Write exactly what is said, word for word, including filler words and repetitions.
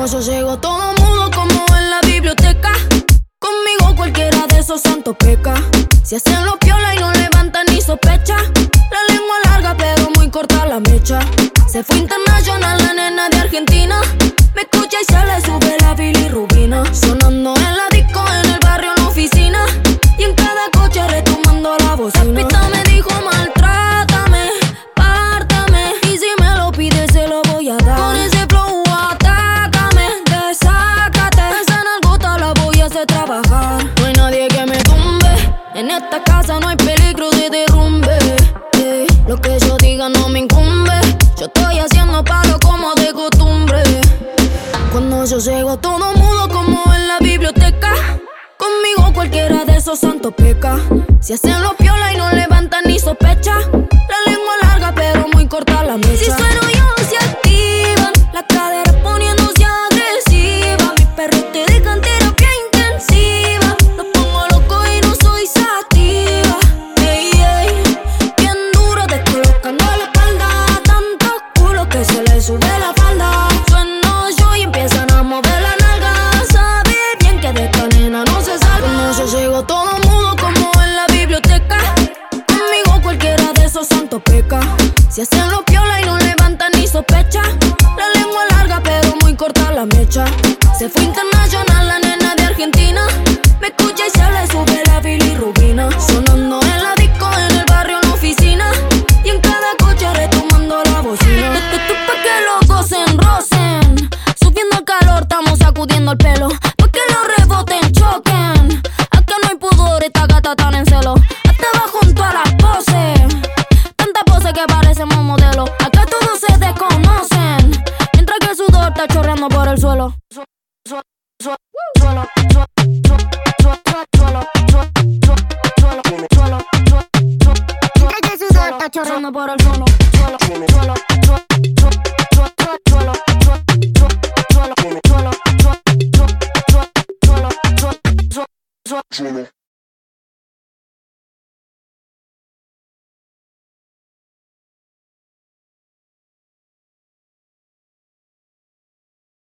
Cuando yo llego todo mudo como en la biblioteca. Conmigo cualquiera de esos santos peca. Si hacen los piola y no levantan ni sospecha. La lengua larga pero muy corta la mecha. Se fue internacional la nena de Argentina. Me escucha y se le sube la bilirrubina. Sonando en la disco, en el barrio, en la oficina. Y en cada coche retomando la bocina. La pista me dijo maltrátame, pártame. Y si me lo pide se lo voy a dar. Con ese flow atácame, desácate. Esa nalgota la voy a hacer trabajar. No hay nadie que me tumbe. En esta casa no hay peligro de derrumbe. eh, Lo que yo diga no me incumbe. Yo estoy haciendo palo como de costumbre. Cuando yo llego todo mudo como en la biblioteca. Conmigo cualquiera de esos santos peca. Si hacen los piola y no levantan ni sospecha. La lengua larga pero muy corta la mecha. Si sueno yo se activan, la cadera poniéndose agresiva. Mis perros te dejan terapia intensiva. Los pongo loco y no soy sativa. Ey, ey, bien duro descolocando la espalda. Tantos culos que se le sube la falda. Sueno yo y empiezan a mover la nalga. Sabe bien que de esta nena no se salva. Cuando yo llego todo mudo como en la biblioteca. Conmigo cualquiera de esos santos peca. Si hacen los piola y no levantan ni sospecha. La lengua larga pero muy corta la mecha. Se fue internacional la nena de Argentina. Me escucha y se le sube la bilirrubina. Sonando en la disco, en el barrio, en la oficina. Y en cada coche retomando la bocina. Esto es pa' que los gocen, rocen. Subiendo el calor, estamos sacudiendo el pelo. Pa' que los reboten, choquen. Acá no hay pudor, esta gata tan en celo. Hasta va junto a las poses. Tanta pose que parecemos modelos. Acá todos se desconocen. Mientras que el sudor está chorreando por el suelo. Suelo, suelo, suelo, suelo, suelo, suelo, suelo, suelo. Mientras que el sudor está chorreando por el suelo. Suelo, suelo, suelo, suelo, suelo, suelo, suelo, suelo, suelo, suelo, suelo, suelo, suelo.